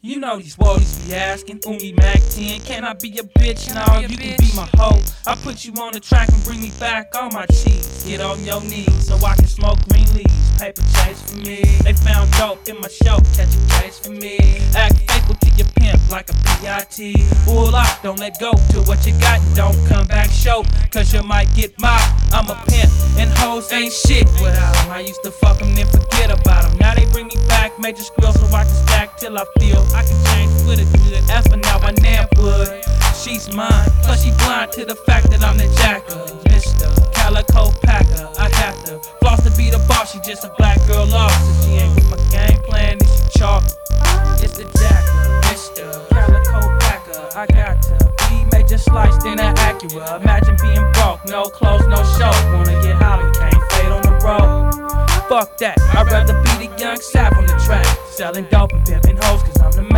You know these wallies be asking, Uni Mac 10, can I be a bitch? No, you can be my hoe. I put you on the track and bring me back all my cheese. Get on your knees so I can smoke green leaves. Paper chase for me. They found dope in my show, catch a case for me. Act faithful to your pimp like a PIT. Pull up, don't let go to what you got. Don't come back show, cause you might get mobbed. I'm a pimp and hoes ain't shit without them. I used to fuck them then forget about them. Now they bring me back, major squill so I can stack till I feel I can change for the good. F and now I never would. She's mine, plus she blind to the fact that I'm the jacker. Mr. Calico Packer, I have to floss to be the boss. She just a black girl lost. If she ain't with my game plan, then she chalk. It's the jacker, Mr. Calico Packer. I got to be major sliced in an Acura. Imagine being broke, no clothes, no show. Wanna get holly, can't fade on the road. Fuck that, I'd rather be the young sap on the track, selling dope and pimping hoes, cause I'm the man.